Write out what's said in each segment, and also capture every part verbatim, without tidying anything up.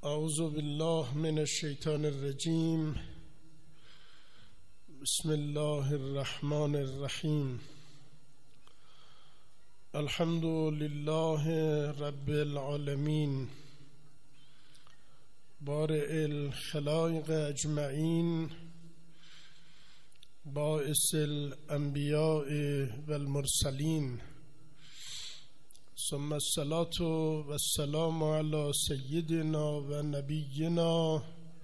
اعوذ بالله من الشیطان الرجیم. بسم الله الرحمن الرحیم. الحمد لله رب العالمین بارئ الخلائق اجمعین باعث الانبیاء والمرسلین ثم الصلاة والسلام على سيدنا و نبینا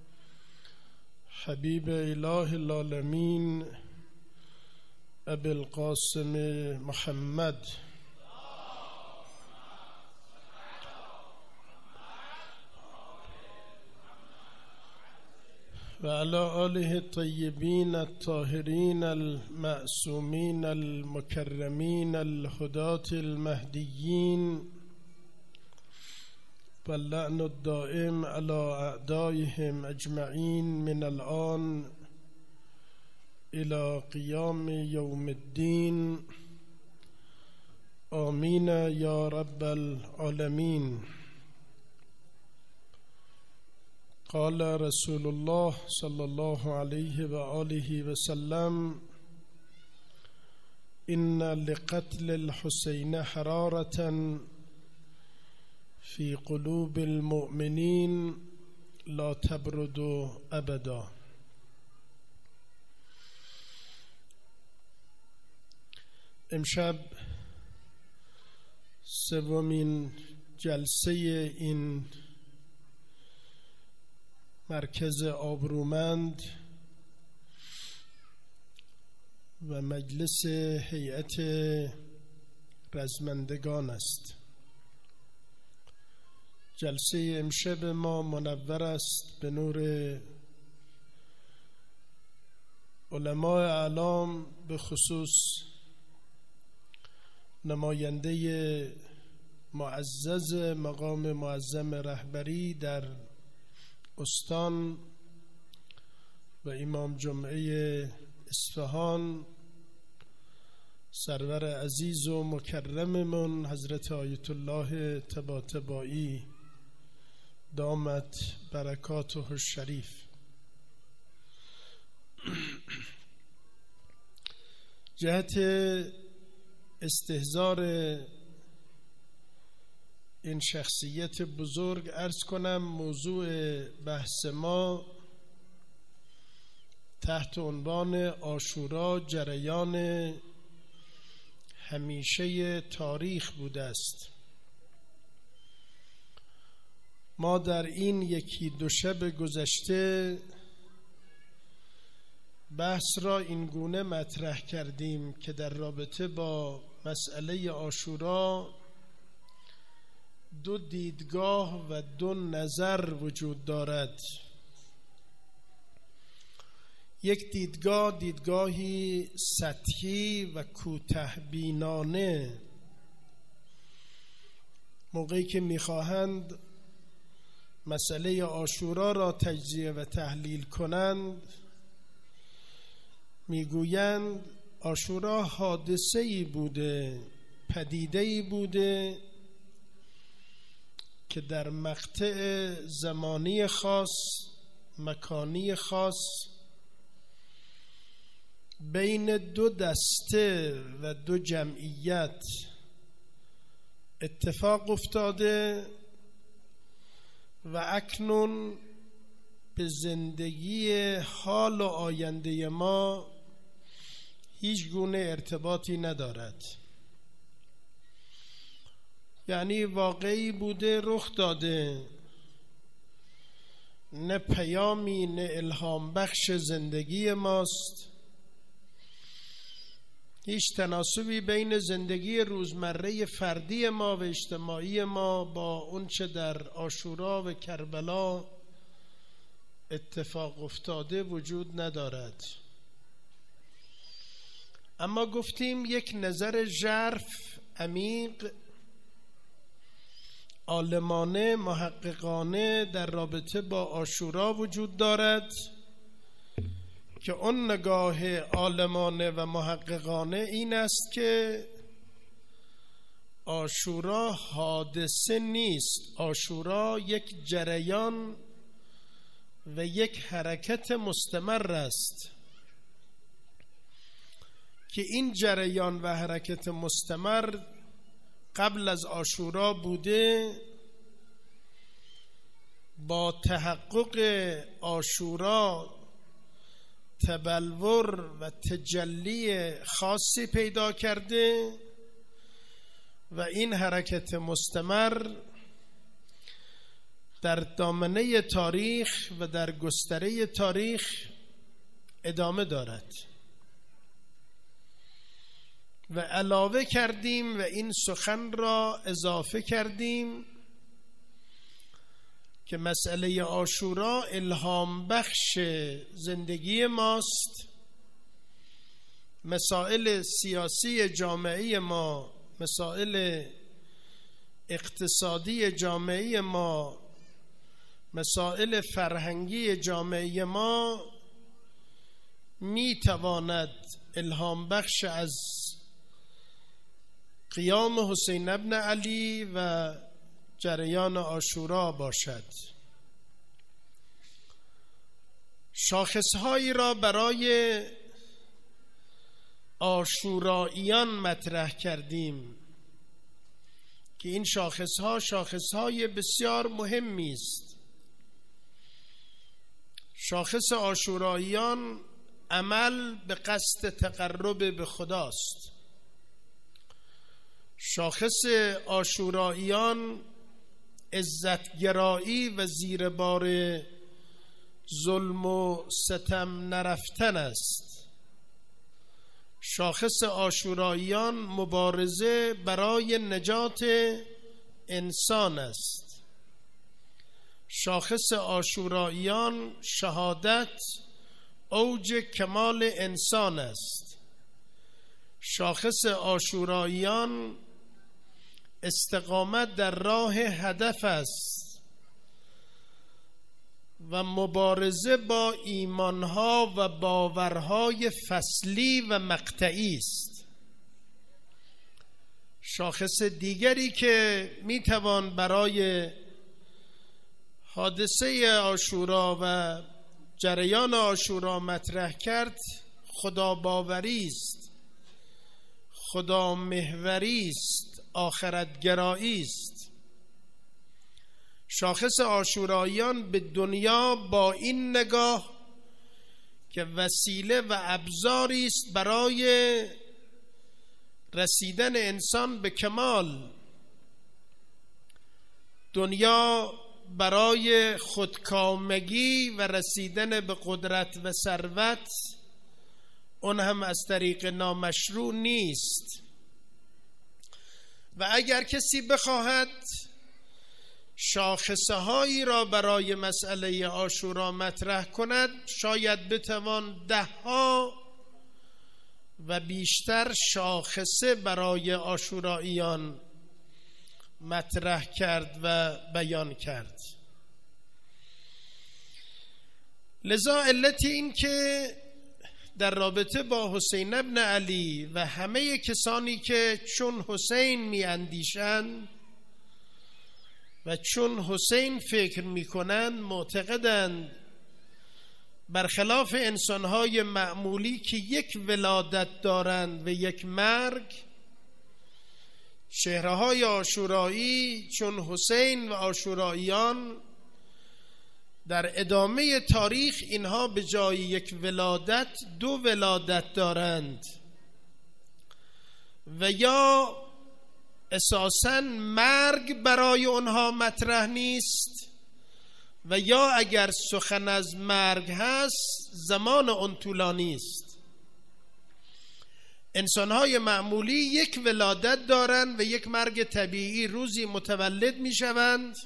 حبیب اله العالمین ابی القاسم محمد و علی آله الطیبین الطاهرین المعصومین المکرمین الهداة المهدیین و اللعن الدائم علی اعدائهم اجمعین من الآن الى قیام یوم الدین. آمین یا رب العالمین. قال رسول الله صلى الله عليه وآله وسلم إن لقتل الحسين حرارة في قلوب المؤمنين لا تبرد أبدا. امشب سومین جلسه این مرکز آبرومند و مجلس هیئت رزمندگان است. جلسه امشب ما منور است به نور علماء اعلام، به خصوص نماینده معزز مقام معظم رهبری در استان و امام جمعه اصفهان سرور عزیز و مکرممون حضرت آیت الله طباطبایی دامت برکاته الشریف. جهت استحضار این شخصیت بزرگ عرض کنم موضوع بحث ما تحت عنوان عاشورا جریان همیشه تاریخ بوده است. ما در این یکی دو شب گذشته بحث را این گونه مطرح کردیم که در رابطه با مسئله عاشورا دو دیدگاه و دو نظر وجود دارد. یک دیدگاه دیدگاهی سطحی و کوتاه‌بینانه، موقعی که می‌خواهند مسئله عاشورا را تجزیه و تحلیل کنند میگویند عاشورا حادثه‌ای بوده، پدیده‌ای بوده که در مقطع زمانی خاص، مکانی خاص، بین دو دسته و دو جمعیت اتفاق افتاده و اکنون به زندگی حال و آینده ما هیچ گونه ارتباطی ندارد. یعنی واقعی بوده، رخ داده، نه پیامی نه الهام بخش زندگی ماست، هیچ تناسبی بین زندگی روزمره فردی ما و اجتماعی ما با اون چه در عاشورا و کربلا اتفاق افتاده وجود ندارد. اما گفتیم یک نظر ژرف، عمیق، عالمانه، محققانه در رابطه با عاشورا وجود دارد که اون نگاه عالمانه و محققانه این است که عاشورا حادثه نیست، عاشورا یک جریان و یک حرکت مستمر است که این جریان و حرکت مستمر قبل از عاشورا بوده. با تحقق عاشورا تبلور و تجلی خاصی پیدا کرده و این حرکت مستمر در دامنه تاریخ و در گستره تاریخ ادامه دارد. و علاوه کردیم و این سخن را اضافه کردیم که مسئله عاشورا الهام بخش زندگی ماست. مسائل سیاسی جامعه ما، مسائل اقتصادی جامعه ما، مسائل فرهنگی جامعه ما می تواند الهام بخش از قیام حسین ابن علی و جریان عاشورا باشد. شاخصهایی را برای عاشوراییان مطرح کردیم که این شاخصها شاخصهای بسیار مهمی است. شاخص عاشوراییان عمل به قصد تقرب به خداست. شاخص عاشوراییان عزتگرایی و زیر بار ظلم و ستم نرفتن است. شاخص عاشوراییان مبارزه برای نجات انسان است. شاخص عاشوراییان شهادت اوج کمال انسان است. شاخص عاشوراییان استقامت در راه هدف است و مبارزه با ایمانها و باورهای فصلی و مقطعی است. شاخص دیگری که میتوان برای حادثه عاشورا و جریان عاشورا مطرح کرد خدا باوری است، خدا محوری است، آخرت گرایی است. شاخص عاشوراییان به دنیا با این نگاه که وسیله و ابزاری است برای رسیدن انسان به کمال. دنیا برای خودکامگی و رسیدن به قدرت و ثروت، اون هم از طریق نامشروع نیست. و اگر کسی بخواهد شاخصه هایی را برای مسئله عاشورا مطرح کند، شاید بتوان ده ها و بیشتر شاخصه برای عاشوراییان مطرح کرد و بیان کرد. لذا علت این که در رابطه با حسین ابن علی و همه کسانی که چون حسین می اندیشند و چون حسین فکر می کنند، معتقدند برخلاف انسانهای معمولی که یک ولادت دارند و یک مرگ، چهره‌های عاشورایی چون حسین و عاشوراییان در ادامه تاریخ اینها به جای یک ولادت دو ولادت دارند و یا اساساً مرگ برای آنها مطرح نیست و یا اگر سخن از مرگ هست زمان آن طولانی است. انسانهای معمولی یک ولادت دارند و یک مرگ طبیعی، روزی متولد می شوند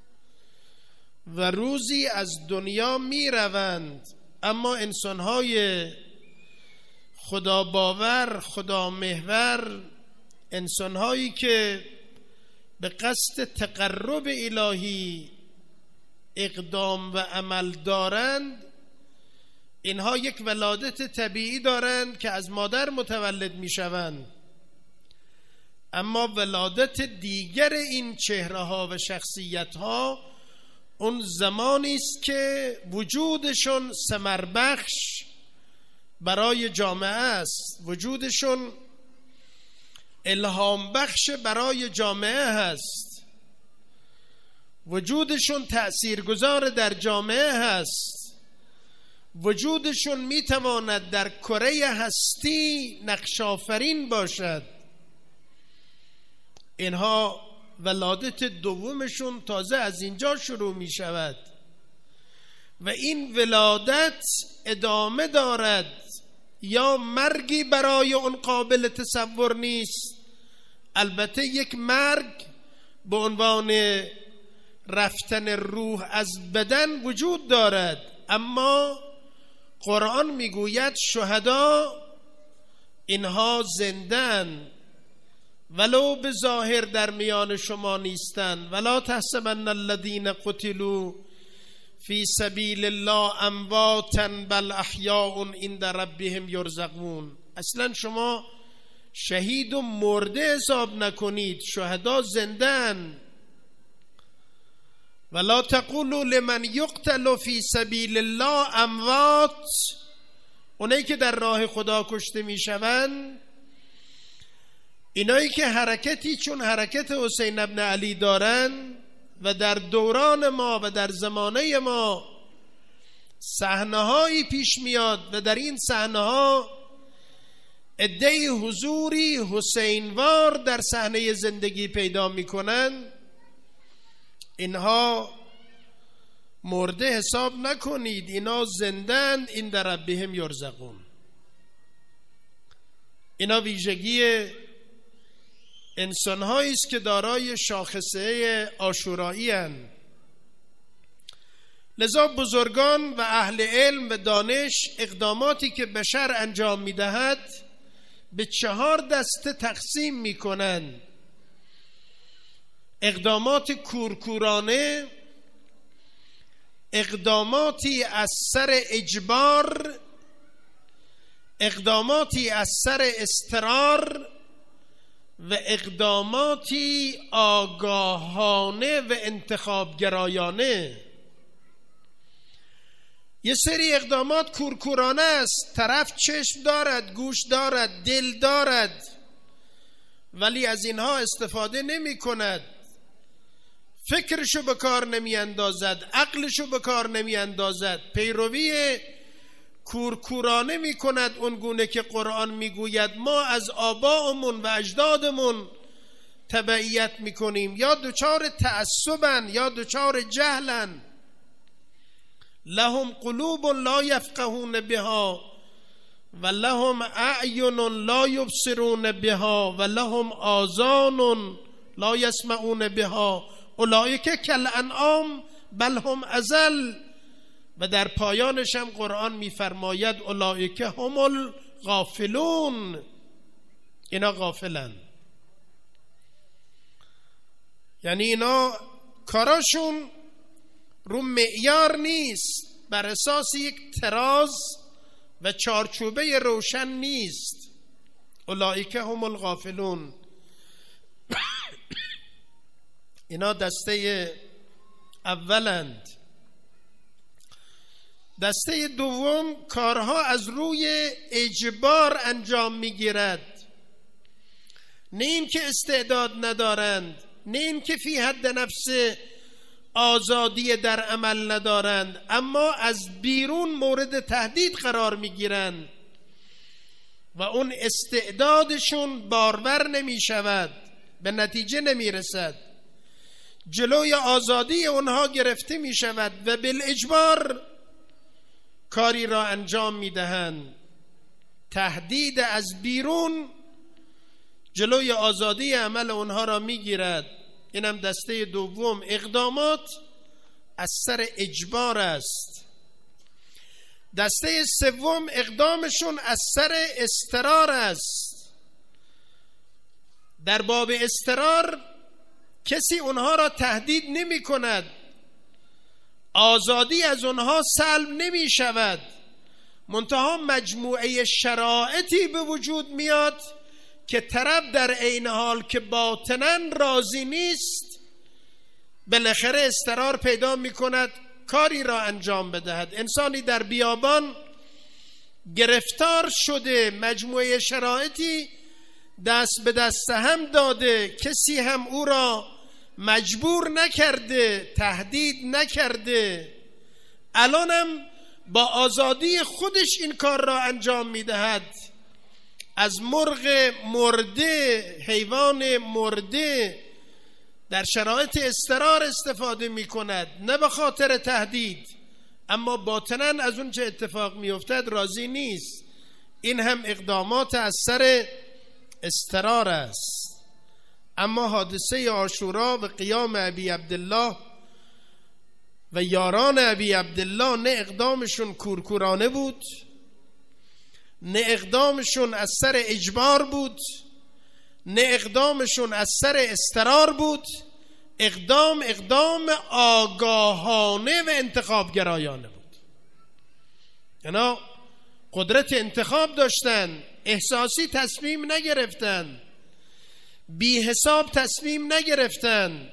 و روزی از دنیا می روند. اما انسانهای خدا باور، خدا محور، انسانهایی که به قصد تقرب الهی اقدام و عمل دارند، اینها یک ولادت طبیعی دارند که از مادر متولد می شوند. اما ولادت دیگر این چهره ها و شخصیت ها اون زمانی است که وجودشون ثمر بخش برای جامعه است، وجودشون الهام بخش برای جامعه هست، وجودشون تأثیرگذار در جامعه هست، وجودشون میتواند در کره هستی نقش آفرین باشد. اینها ولادت دومشون تازه از اینجا شروع می شود و این ولادت ادامه دارد، یا مرگی برای اون قابل تصور نیست. البته یک مرگ به عنوان رفتن روح از بدن وجود دارد، اما قرآن میگوید شهدا اینها زندن، ولو به ظاهر در میان شما نیستن. ولا تحسبن الذین قتلوا فی سبیل الله امواتا بل احیاء عند ربهم یرزقون. اصلا شما شهید و مرده حساب نکنید، شهدا زندن. ولا تقولوا لمن یقتل فی سبیل الله اموات، اونایی که در راه خدا کشته میشوند، اینایی که حرکتی چون حرکت حسین ابن علی دارن و در دوران ما و در زمانه ما صحنه‌هایی پیش میاد و در این صحنه‌ها عده‌ای حضوری حسینوار در صحنه زندگی پیدا میکنن، اینها مرده حساب نکنید، اینا زندند، این در ربهم یرزقون. اینا ویژگی انسان‌هایی است که دارای شاخصه عاشورایی اند. لذا بزرگان و اهل علم و دانش اقداماتی که بشر انجام می‌دهد به چهار دسته تقسیم می‌کنند: اقدامات کورکورانه، اقداماتی از سر اجبار، اقداماتی از سر اضطرار و اقداماتی آگاهانه و انتخابگرایانه. یه سری اقدامات کورکورانه است، طرف چشم دارد، گوش دارد، دل دارد، ولی از اینها استفاده نمی کند، فکرشو به کار نمی اندازد، عقلشو به کار نمی اندازد، پیروی کورکورانه می کند اون گونه که قرآن می گوید ما از آبائمون و اجدادمون تبعیت می کنیم. یا دچار تعصبن یا دچار جهلن. لهم قلوب لا یفقهون بها و لهم اعین لا یبصرون بها و لهم آذان لا یسمعون بها اولئک کالانعام بل هم اضل. و در پایانش هم قرآن میفرماید اولئک هم الغافلون، اینا غافلن. یعنی اینا کاراشون رو معیار نیست، بر اساس یک تراز و چارچوبه روشن نیست. اولئک هم الغافلون. اینا دسته اولند. دسته دوم کارها از روی اجبار انجام میگیرد، نه این که استعداد ندارند، نه این که فی حد نفس آزادی در عمل ندارند، اما از بیرون مورد تهدید قرار میگیرند و اون استعدادشون بارور نمی شود، به نتیجه نمی رسد، جلوی آزادی اونها گرفته می شود و بالاجبار کاری را انجام می دهند. تهدید از بیرون جلوی آزادی عمل اونها را می گیرد. اینم دسته دوم، اقدامات از سر اجبار است. دسته سوم اقدامشون از سر اضطرار است. در باب اضطرار کسی اونها را تهدید نمی کند، آزادی از اونها سلب نمی شود، منتها مجموعه شرایطی به وجود میاد که طرف در عین حال که باطناً راضی نیست بالاخره اضطرار پیدا می کند کاری را انجام بدهد. انسانی در بیابان گرفتار شده، مجموعه شرایطی دست به دست هم داده، کسی هم او را مجبور نکرده، تهدید نکرده، الانم با آزادی خودش این کار را انجام میدهد. از مرغ مرده، حیوان مرده در شرایط اضطرار استفاده می کند، نه به خاطر تهدید، اما باطناً از اون چه اتفاق می افتد راضی نیست. این هم اقدامات از سر اضطرار است. اما حادثه عاشورا و قیام ابی عبدالله و یاران ابی عبدالله نه اقدامشون کورکورانه بود، نه اقدامشون از سر اجبار بود، نه اقدامشون از سر اضطرار بود. اقدام اقدام آگاهانه و انتخابگرایانه بود. اینا قدرت انتخاب داشتن، احساسی تصمیم نگرفتن، بی حساب تصمیم نگرفتن،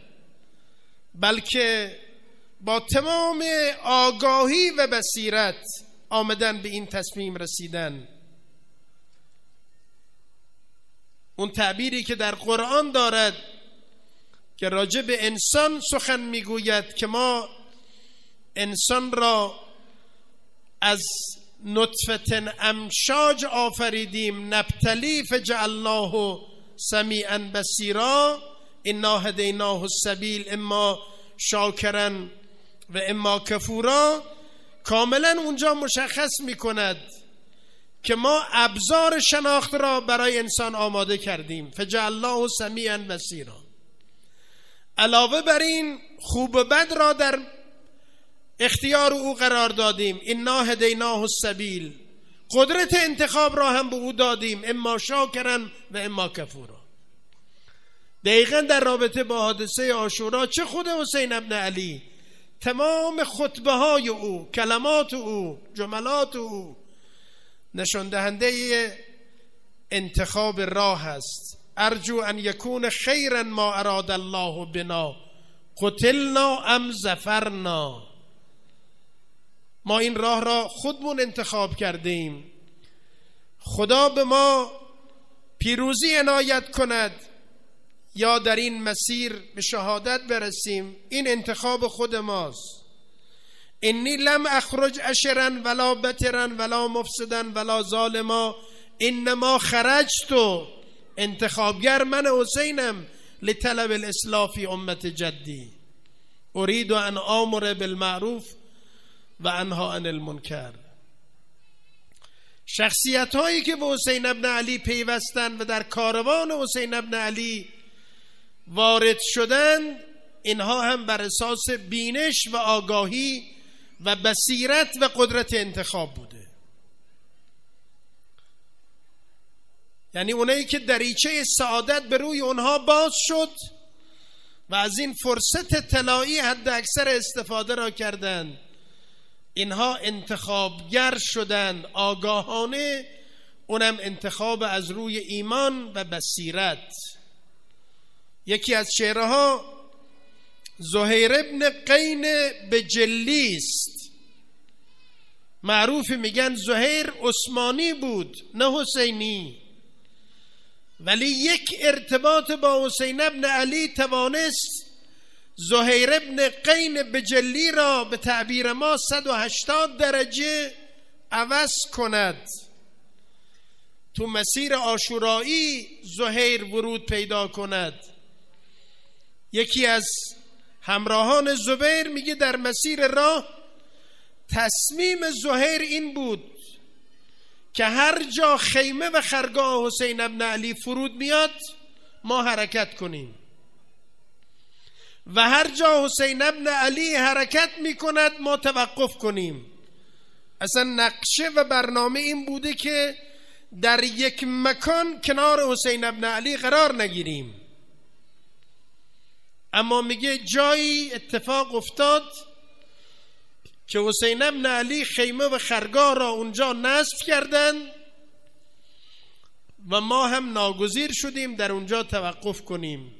بلکه با تمام آگاهی و بصیرت آمدن به این تصمیم رسیدن. اون تعبیری که در قرآن دارد که راجع به انسان سخن میگوید که ما انسان را از نطفه امشاج آفریدیم نبتلی فجعلناه سمیعا بصیرا انا هدیناه السبیل اما شاکرا و اما کفورا. کاملا اونجا مشخص میکند که ما ابزار شناخت را برای انسان آماده کردیم، فجعلناه سمیعا بصیرا. علاوه بر این خوب و بد را در اختیار او قرار دادیم، انا هدیناه السبیل، قدرت انتخاب را هم به او دادیم، اما شاکرا و اما کفورا. دقیقا در رابطه با حادثه عاشورا چه خود حسین ابن علی، تمام خطبه های او، کلمات او، جملات او نشان دهنده انتخاب راه است. ارجو ان یکون خیرا ما اراد الله بنا قتلنا ام ظفرنا. ما این راه را خودمون انتخاب کردیم، خدا به ما پیروزی عنایت کند یا در این مسیر به شهادت برسیم، این انتخاب خود ماست. انی لم اخرج اشرا ولا بترا ولا مفسدا ولا ظالما انما خرجت، انتخابگر من حسینم، لطلب الاصلاح فی امت جدی اريد ان آمر بالمعروف و انها عن المنکر. شخصیت هایی که به حسین ابن علی پیوستند و در کاروان حسین ابن علی وارد شدند، اینها هم بر اساس بینش و آگاهی و بصیرت و قدرت انتخاب بوده. یعنی اونایی که دریچه سعادت به روی اونها باز شد و از این فرصت طلایی حد اکثر استفاده را کردند، اینها انتخابگر شدند آگاهانه، اونم انتخاب از روی ایمان و بصیرت. یکی از شعرها زهیر ابن قین بجلی است، معروف میگن زهیر عثمانی بود نه حسینی، ولی یک ارتباط با حسین ابن علی توانست زهیر ابن قین بجلی را به تعبیر ما صد و هشتاد درجه عوض کند. تو مسیر عاشورایی زهیر ورود پیدا کند. یکی از همراهان زبیر میگه در مسیر راه تصمیم زهیر این بود که هر جا خیمه و خرگاه حسین ابن علی فرود میاد ما حرکت کنیم و هر جا حسین ابن علی حرکت میکند ما توقف کنیم. اصلا نقشه و برنامه این بوده که در یک مکان کنار حسین ابن علی قرار نگیریم. اما میگه جایی اتفاق افتاد که حسین ابن علی خیمه و خرگاه را اونجا نصب کردن و ما هم ناگزیر شدیم در اونجا توقف کنیم.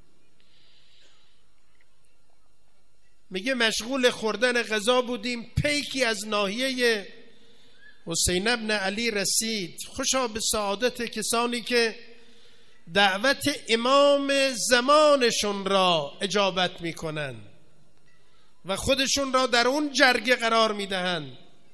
میگه مشغول خوردن غذا بودیم، پیکی از ناحیه حسین ابن علی رسید. خوشا به سعادت کسانی که دعوت امام زمانشون را اجابت میکنن و خودشون را در اون جرگه قرار میدهن.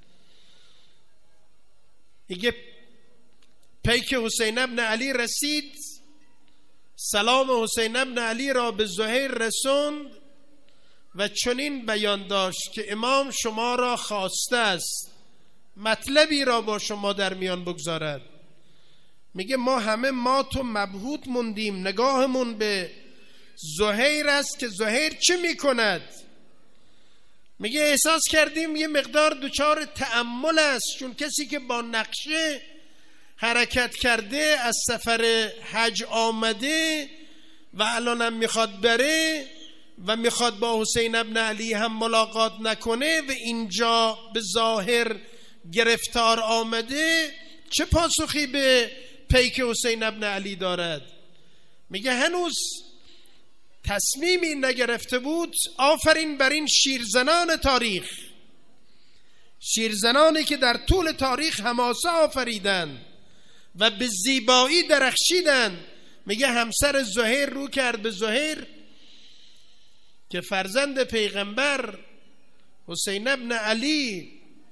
میگه پیک حسین ابن علی رسید، سلام حسین ابن علی را به زهیر رسوند و چنین بیان داشت که امام شما را خواسته است مطلبی را با شما در میان بگذارد. میگه ما همه مات و مبهوت موندیم، نگاهمون به زهیر است که زهیر چه میکند. میگه احساس کردیم یه مقدار دچار تأمل است، چون کسی که با نقشه حرکت کرده، از سفر حج آمده و الانم میخواد بره و میخواد با حسین ابن علی هم ملاقات نکنه و اینجا به ظاهر گرفتار آمده، چه پاسخی به پیک حسین ابن علی دارد؟ میگه هنوز تصمیمی نگرفته بود. آفرین بر این شیرزنان تاریخ، شیرزنانی که در طول تاریخ حماسه آفریدن و به زیبایی درخشیدن. میگه همسر زهیر رو کرد به زهیر که فرزند پیغمبر حسین ابن علی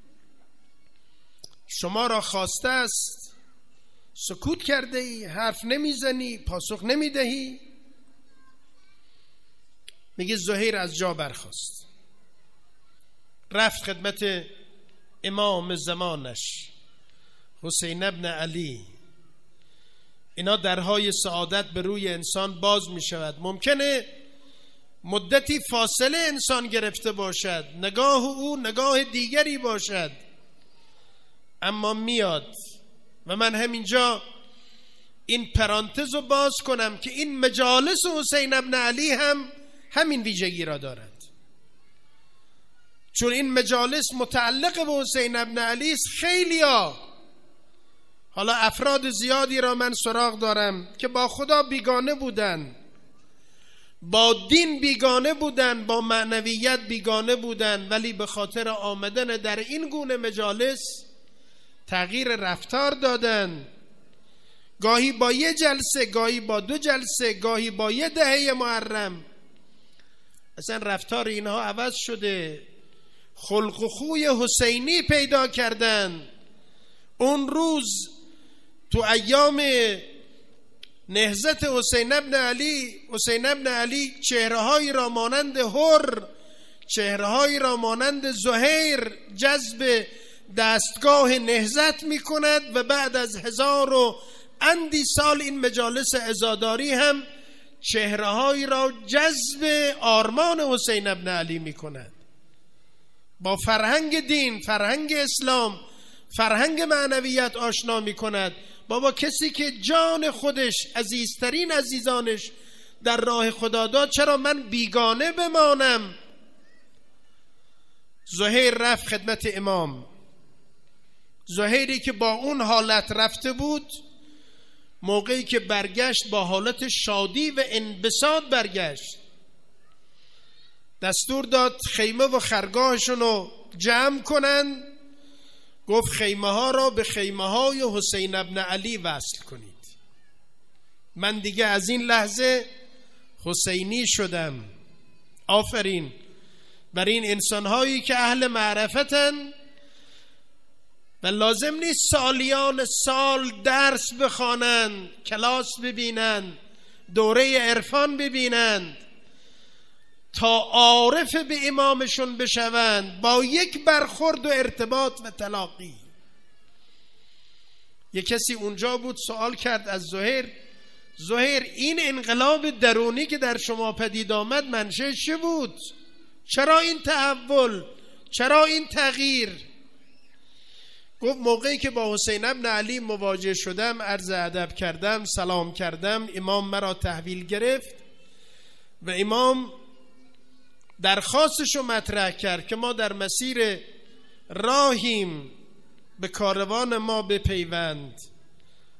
شما را خواسته است، سکوت کرده ای، حرف نمیزنی، پاسخ نمیدهی. میگه زهیر از جا برخاست، رفت خدمت امام زمانش حسین ابن علی. اینا درهای سعادت به روی انسان باز می شود. ممکنه مدتی فاصله انسان گرفته باشد، نگاه او نگاه دیگری باشد، اما میاد. و من همینجا این پرانتز رو باز کنم که این مجالس حسین ابن علی هم همین ویژگی را دارد، چون این مجالس متعلق به حسین ابن علی است. خیلی ها، حالا افراد زیادی را من سراغ دارم که با خدا بیگانه بودن، با دین بیگانه بودن، با معنویت بیگانه بودن، ولی به خاطر آمدن در این گونه مجالس تغییر رفتار دادن. گاهی با یه جلسه، گاهی با دو جلسه، گاهی با یه دهه محرم اصلا رفتار اینها عوض شده. خلق و خوی حسینی پیدا کردن. اون روز تو ایام نهضت حسین ابن علی، حسین ابن علی چهره‌هایی را مانند هر، چهره‌هایی را مانند زهیر جذب دستگاه نهضت می کند و بعد از هزار و اندی سال این مجالس عزاداری هم چهره‌هایی را جذب آرمان حسین ابن علی می کند. با فرهنگ دین، فرهنگ اسلام، فرهنگ معنویت آشنا می کند. بابا کسی که جان خودش، عزیزترین عزیزانش در راه خدا داد، چرا من بیگانه بمانم؟ زهیر رفت خدمت امام. زهیری که با اون حالت رفته بود، موقعی که برگشت با حالت شادی و انبساط برگشت. دستور داد خیمه و خرگاهشون رو جمع کنن. گفت خیمه ها را به خیمه های حسین ابن علی وصل کنید. من دیگه از این لحظه حسینی شدم. آفرین بر این انسان هایی که اهل معرفتن و لازم نیست سالیان سال درس بخوانند، کلاس ببینند، دوره عرفان ببینند تا عارف به امامشون بشوند، با یک برخورد و ارتباط و تلاقی. یک کسی اونجا بود سوال کرد از زهیر: زهیر این انقلاب درونی که در شما پدید آمد منشأ چه بود؟ چرا این تحول؟ چرا این تغییر؟ گفت موقعی که با حسین ابن علی مواجه شدم، عرض ادب کردم، سلام کردم، امام مرا تحویل گرفت و امام درخواستشو مطرح کرد که ما در مسیر راهیم، به کاروان ما بپیوند.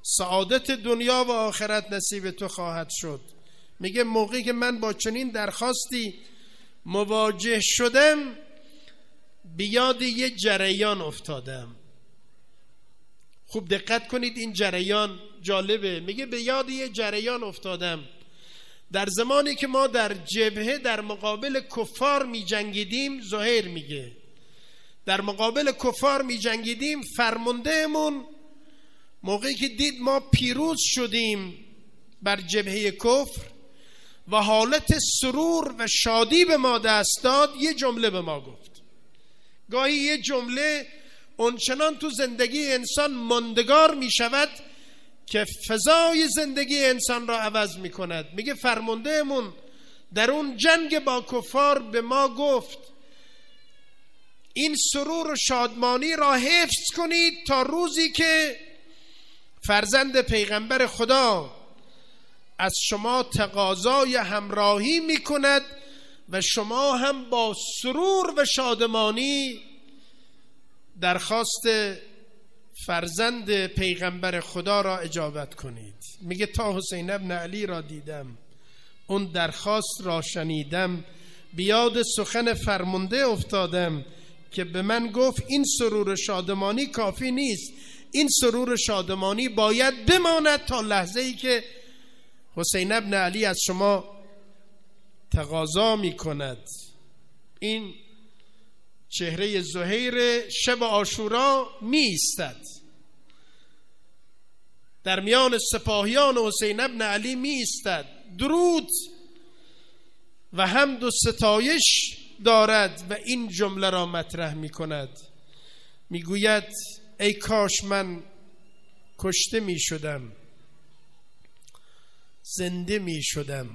سعادت دنیا و آخرت نصیب تو خواهد شد. میگه موقعی که من با چنین درخواستی مواجه شدم به یاد یه جریان افتادم. خوب دقت کنید، این جریان جالبه. میگه به یاد یه جریان افتادم. در زمانی که ما در جبهه در مقابل کفار می جنگیدیم، زهیر میگه در مقابل کفار می جنگیدیم، فرماندهمون موقعی که دید ما پیروز شدیم بر جبهه کفر و حالت سرور و شادی به ما دست داد، یه جمله به ما گفت. گاهی یه جمله اونچنان تو زندگی انسان ماندگار می شود که فضای زندگی انسان را عوض می کند. میگه فرماندهمون در اون جنگ با کفار به ما گفت این سرور و شادمانی را حفظ کنید تا روزی که فرزند پیغمبر خدا از شما تقاضای همراهی می کند و شما هم با سرور و شادمانی درخواست فرزند پیغمبر خدا را اجابت کنید. میگه تا حسین ابن علی را دیدم، اون درخواست را شنیدم، بیاد سخن فرمانده افتادم که به من گفت این سرور شادمانی کافی نیست، این سرور شادمانی باید بماند تا لحظه ای که حسین ابن علی از شما تقاضا می کند. این چهره زهیر شب عاشورا می ایستد، در میان سپاهیان حسین ابن علی می ایستد، درود و حمد و ستایش دارد و این جمله را مطرح می کند. می گوید ای کاش من کشته می شدم، زنده می شدم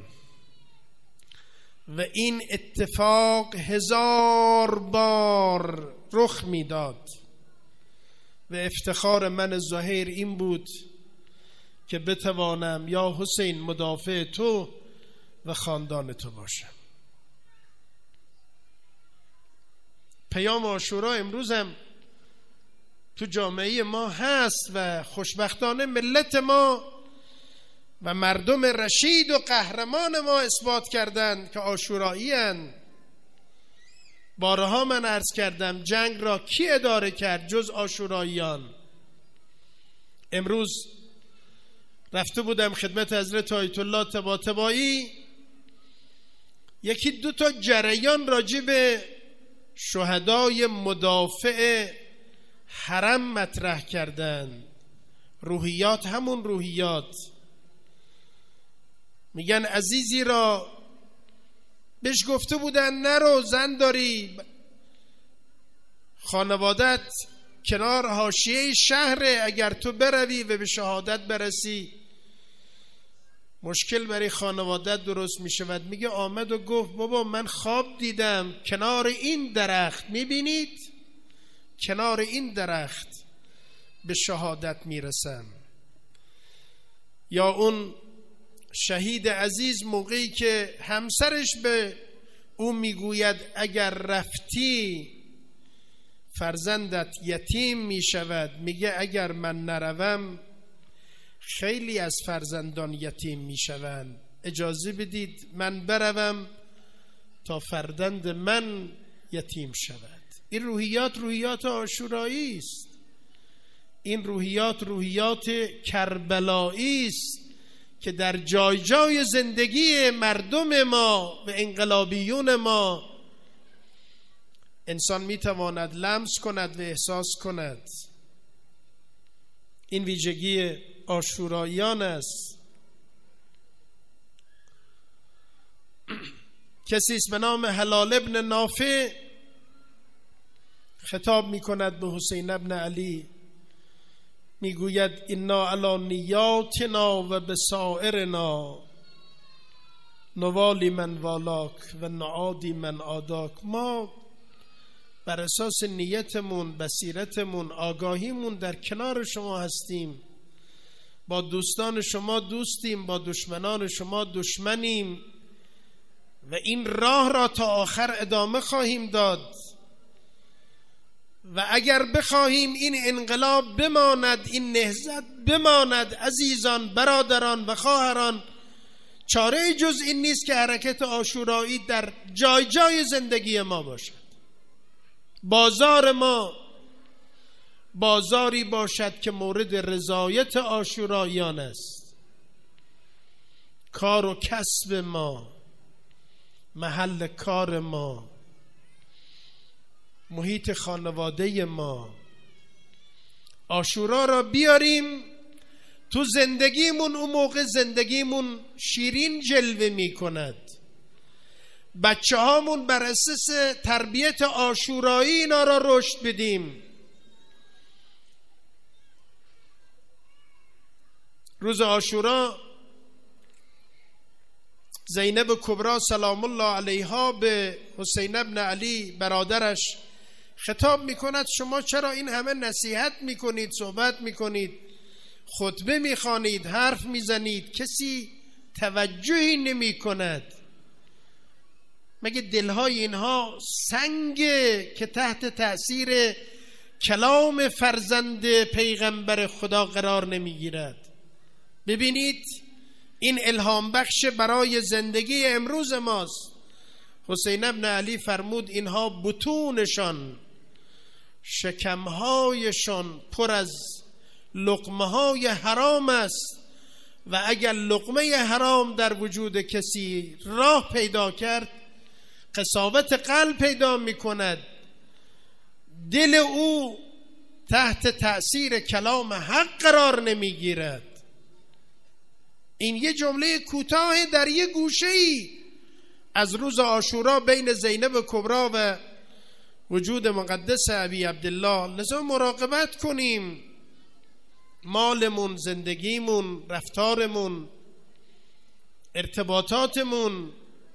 و این اتفاق هزار بار رخ می داد و افتخار من زهیر این بود که بتوانم یا حسین مدافع تو و خاندان تو باشم. پیام عاشورا امروز هم تو جامعه ما هست و خوشبختانه ملت ما و مردم رشید و قهرمان ما اثبات کردند که عاشورایی اند. بارها من عرض کردم جنگ را کی اداره کرد جز عاشوراییان؟ امروز رفته بودم خدمت حضرت آیت الله طباطبایی، یکی دو تا جریان راجع به شهدای مدافع حرم مطرح کردند. روحیات، همون روحیات، میگن عزیزی را بهش گفته بودن نرو، زن داری، خانوادت کنار حاشیه شهره، اگر تو بروی و به شهادت برسی مشکل برای خانوادت درست می شود. میگه آمد و گفت بابا من خواب دیدم کنار این درخت، میبینید کنار این درخت به شهادت میرسم. یا اون شهید عزیز موقعی که همسرش به او میگوید اگر رفتی فرزندت یتیم میشود، میگه اگر من نروم خیلی از فرزندان یتیم میشوند، اجازه بدید من بروم تا فرزند من یتیم شود. این روحیات روحیات عاشورایی است، این روحیات روحیات کربلایی است که در جای جای زندگی مردم ما و انقلابیون ما انسان میتواند لمس کند و احساس کند. این ویژگی عاشوراییان است. کسی است به نام هلال ابن نافع خطاب میکند به حسین ابن علی، میگوید انا علی نیاتنا و بسائرنا نوالی من والاک و نعادی من عاداک. ما بر اساس نیتمون، بصیرتمون، آگاهیمون در کنار شما هستیم، با دوستان شما دوستیم، با دشمنان شما دشمنیم و این راه را تا آخر ادامه خواهیم داد. و اگر بخواهیم این انقلاب بماند، این نهضت بماند، عزیزان، برادران و خواهران، چاره جز این نیست که حرکت عاشورایی در جای جای زندگی ما باشد. بازار ما بازاری باشد که مورد رضایت عاشوراییان است. کار و کسب ما، محل کار ما، محیط خانواده ما، عاشورا را بیاریم تو زندگیمون. اون موقع زندگیمون شیرین جلوه می کند. بچه هامون بر اساس تربیت عاشورایی اینا را رشد بدیم. روز عاشورا زینب کبرا سلام الله علیها به حسین ابن علی برادرش خطاب میکند شما چرا این همه نصیحت میکنید، صحبت میکنید، خطبه میخوانید، حرف میزنید، کسی توجهی نمیکند؟ مگه دلهای اینها سنگه که تحت تأثیر کلام فرزند پیغمبر خدا قرار نمیگیرد؟ ببینید این الهام بخش برای زندگی امروز ماست. حسین ابن علی فرمود اینها بطونشان، شکمهایشان پر از لقمه های حرام است و اگر لقمه حرام در وجود کسی راه پیدا کرد قساوت قلب پیدا می کند. دل او تحت تأثیر کلام حق قرار نمی گیرد. این یه جمله کوتاه در یه گوشه‌ای از روز عاشورا بین زینب کبرا و وجود مقدس ابی عبدالله. لذا مراقبت کنیم. مالمون، زندگیمون، رفتارمون، ارتباطاتمون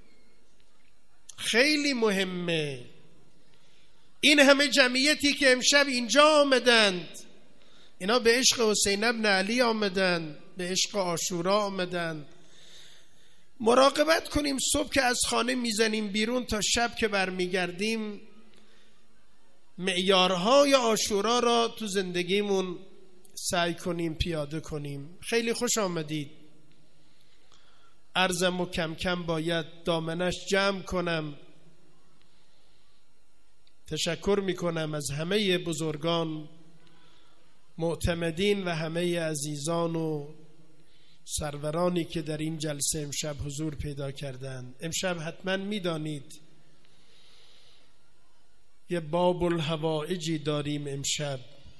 خیلی مهمه. این همه جمعیتی که امشب اینجا آمدند، اینا به عشق حسین ابن علی آمدند، به عشق عاشورا آمدند. مراقبت کنیم. صبح که از خانه میزنیم بیرون تا شب که برمیگردیم معیارهای عاشورا را تو زندگیمون سعی کنیم پیاده کنیم. خیلی خوش آمدید. عرضم و کم کم باید دامنش جمع کنم. تشکر میکنم از همه بزرگان، معتمدین و همه عزیزان و سرورانی که در این جلسه امشب حضور پیدا کردند. امشب حتما میدانید یه باب الحوائجی داریم. امشب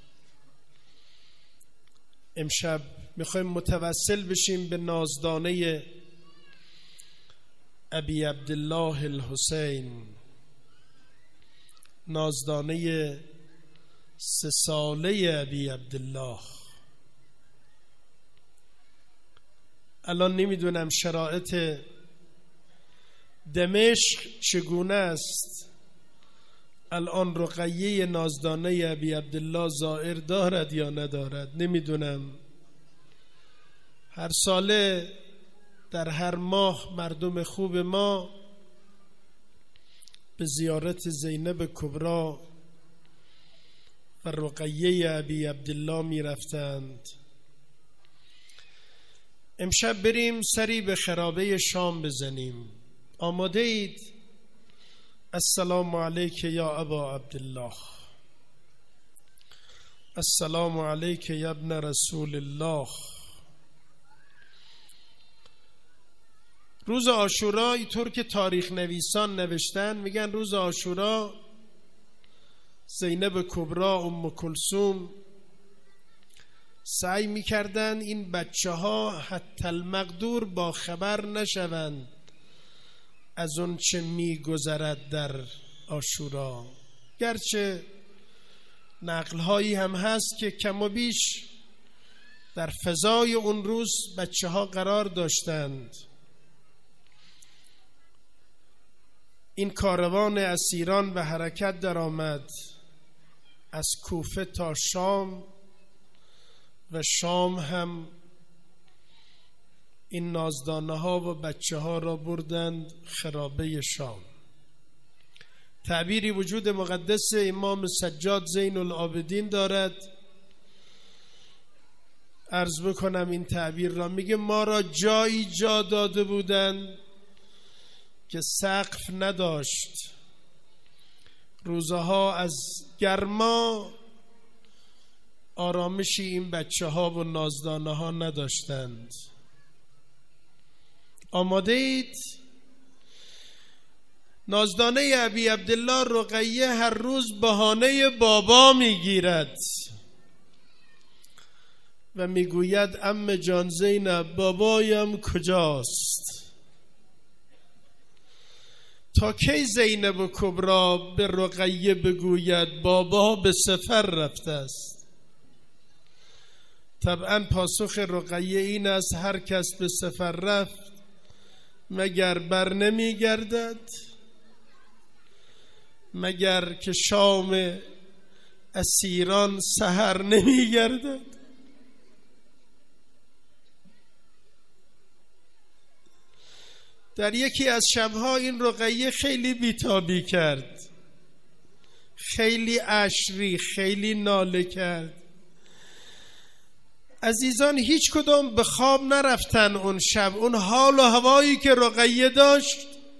امشب میخوایم متوسل بشیم به نازدانه ابی عبدالله الحسین، نازدانه سه ساله ابی عبدالله. الان نمیدونم شرایط دمشق چگونه است. الان رقیه نازدانه ابی عبدالله زائر دارد یا ندارد نمیدونم. هر ساله در هر ماه مردم خوب ما به زیارت زینب کبرا و رقیه ابی عبدالله می رفتند. امشب بریم سری به خرابه شام بزنیم. آماده اید؟ السلام علیک یا ابا عبدالله. السلام علیک یا ابن رسول الله. روز عاشورا اینطور که تاریخ نویسان نوشتن، میگن روز عاشورا زینب کبرا، ام کلثوم سعی میکردن این بچه ها حتی المقدور با خبر نشوند از اون چه میگذرد در عاشورا. گرچه نقل هایی هم هست که کم و بیش در فضای اون روز بچه ها قرار داشتند. این کاروان اسیران به حرکت در آمد از کوفه تا شام و شام هم این نازدانه ها و بچه ها را بردند خرابه شام. تعبیری وجود مقدس امام سجاد زین العابدین دارد. عرض بکنم این تعبیر را. میگه ما را جایی جا داده بودند که سقف نداشت، روزها از گرما آرامشی این بچه ها و نازدانه ها نداشتند. آماده اید؟ نازدانه ابی عبدالله رقیه هر روز بهانه بابا میگیرد و میگوید عمه جان زینب بابایم کجاست؟ تا کی زینب و کبرا به رقیه بگوید بابا به سفر رفته است؟ طبعا پاسخ رقیه این است هر کس به سفر رفت مگر بر نمی گردد؟ مگر که شام اسیران سحر نمی گردد؟ در یکی از شبها این رقیه خیلی بیتابی کرد، خیلی عشری، خیلی ناله کرد. عزیزان هیچ کدام به خواب نرفتن اون شب. اون حال و هوایی که رقیه داشت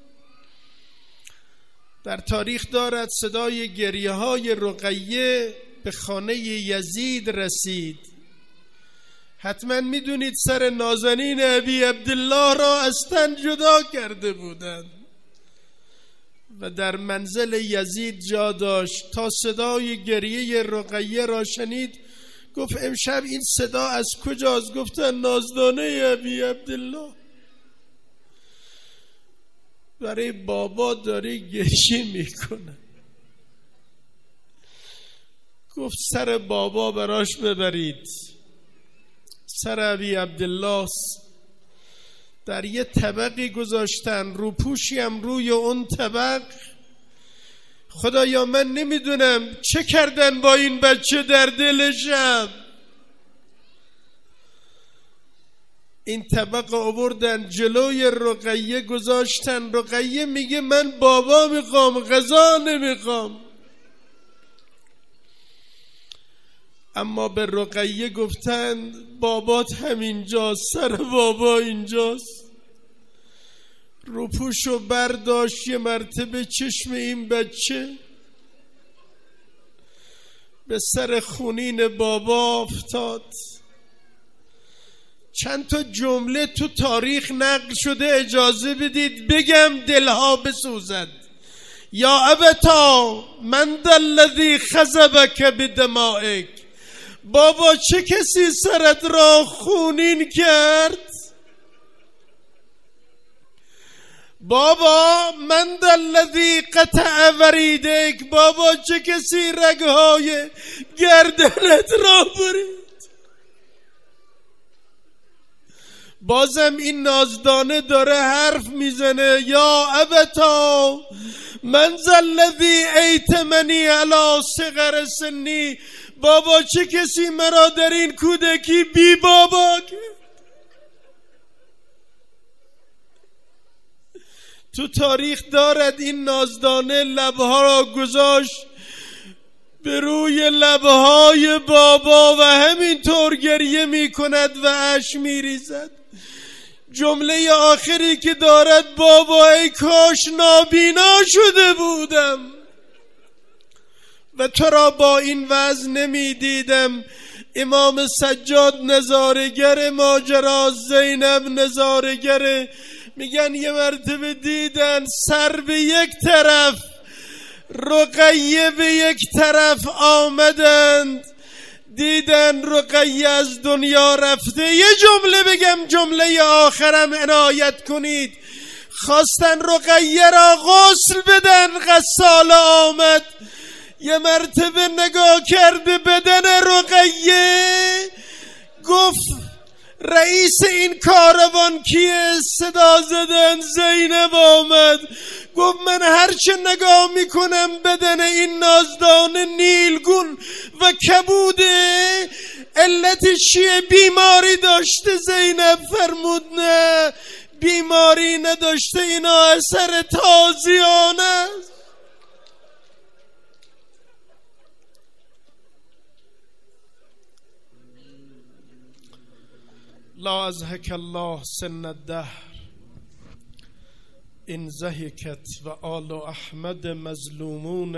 در تاریخ دارد. صدای گریه های رقیه به خانه یزید رسید. حتما میدونید سر نازنین ابی عبدالله را از تن جدا کرده بودند و در منزل یزید جا داشت. تا صدای گریه رقیه را شنید گفت امشب این صدا از کجاست؟ گفتن نازدانه ابی عبدالله برای بابا داره گریه میکنه. گفت سر بابا براش ببرید. سر ابی عبدالله در یه طبقی گذاشتن، روپوشی هم روی اون طبق. خدایا من نمیدونم چه کردن با این بچه در دلشم. این طبق آوردن جلوی رقیه گذاشتن. رقیه میگه من بابا میخوام، غذا نمیخوام. اما به رقیه گفتن بابات همینجاست، سر بابا اینجاست. روپوشو برداشت، یه مرتبه چشم این بچه به سر خونین بابا افتاد. چند تا جمله تو تاریخ نقل شده، اجازه بدید بگم دلها بسوزد. یا ابتا من ذا الذی خضبک بدمائک، بابا چه کسی سرت را خونین کرد؟ بابا من ذا الذی قطع وریدک، بابا چه کسی رگهای گردنت را برید؟ بازم این نازدانه داره حرف میزنه. یا ابتا من ذا الذی ایتمنی علی صغر سنی، بابا چه کسی مرا در این کودکی بی بابا کرد؟ تو تاریخ دارد این نازدانه لبها را گذاشت به روی لبهای بابا و همینطور گریه می کند و اشک می ریزد. جمله آخری که دارد بابا ای کاش نابینا شده بودم و تو را با این وضع نمی دیدم. امام سجاد نظارگر ماجرا، زینب نظارگر. میگن یه مرتبه دیدن سر به یک طرف، رقیه به یک طرف آمدند، دیدن رقیه از دنیا رفته. یه جمله بگم، جمله آخرم عنایت کنید. خواستن رقیه را غسل بدن، غسال آمد، یه مرتبه نگاه کرده بدن رقیه، گفت رئیس این کاروان کیه؟ صدا زدن زینب آمد. گفت من هرچه نگاه میکنم بدن این نازدانه نیلگون و کبوده. علت چیه؟ بیماری داشته؟ زینب فرمود نه، بیماری نداشته، اینا اثر تازیانه است. لا ازهک الله سن الدهر این زهکت و آل احمد مظلومون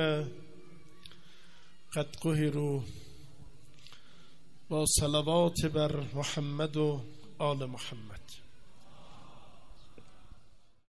قد قهروا. با صلوات بر محمد و آل محمد.